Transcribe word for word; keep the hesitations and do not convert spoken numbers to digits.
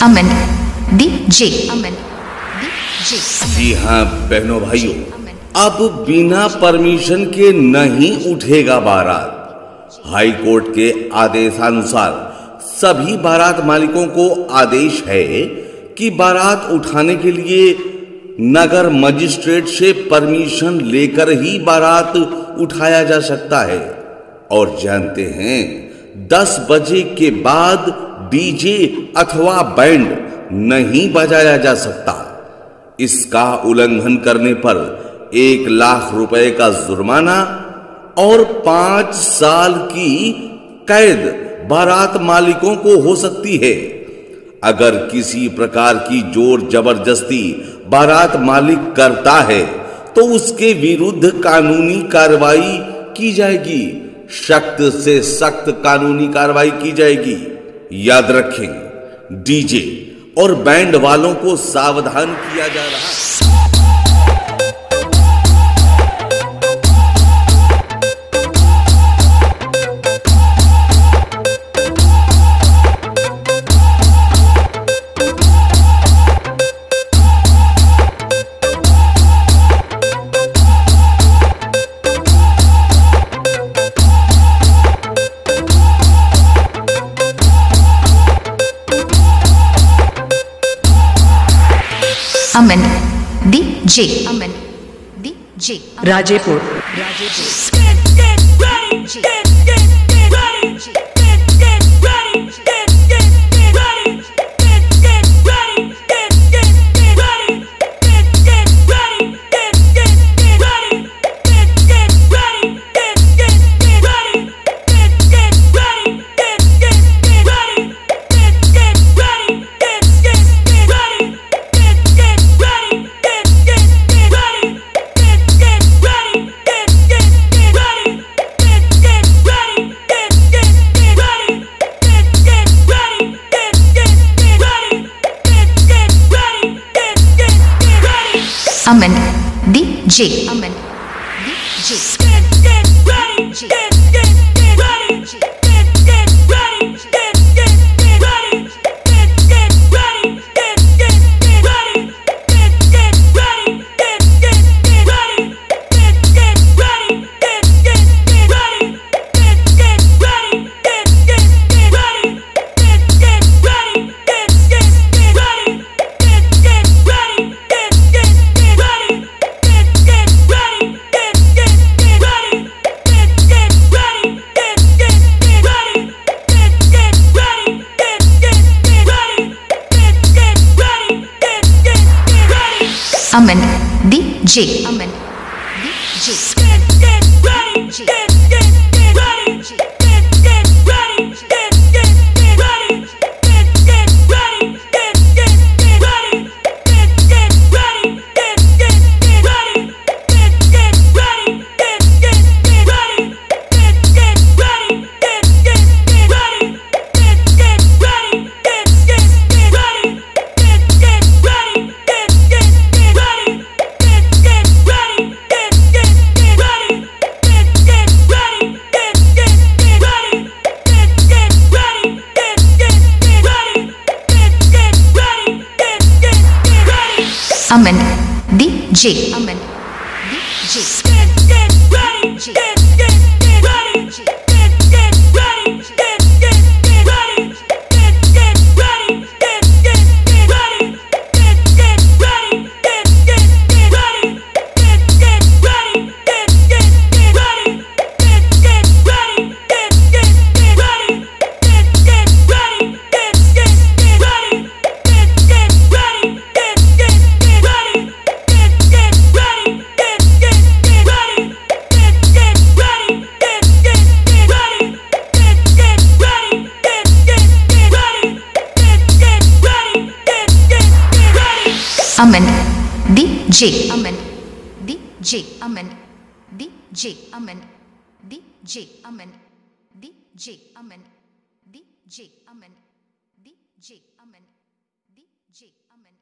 अमन DJ Aman DJ. जी हाँ बहनों भाइयों, अब बिना परमिशन के नहीं उठेगा बारात। हाई कोर्ट के आदेशानुसार सभी बारात मालिकों को आदेश है कि बारात उठाने के लिए नगर मजिस्ट्रेट से परमिशन लेकर ही बारात उठाया जा सकता है। और जानते हैं, दस बजे के बाद डीजे अथवा बैंड नहीं बजाया जा सकता। इसका उल्लंघन करने पर एक लाख रुपए का जुर्माना और पांच साल की कैद बारात मालिकों को हो सकती है। अगर किसी प्रकार की जोर जबरदस्ती बारात मालिक करता है तो उसके विरुद्ध कानूनी कार्रवाई की जाएगी, सख्त से सख्त कानूनी कार्रवाई की जाएगी। याद रखें, डीजे और बैंड वालों को सावधान किया जा रहा है। Aman DJ Aman DJ Rajepur Aman DJ Aman DJ. Aman DJ Aman DJ. Aman DJ Aman DJ. Aman DJ Aman DJ Aman DJ Aman DJ Aman DJ Aman DJ Aman DJ Aman DJ अमन।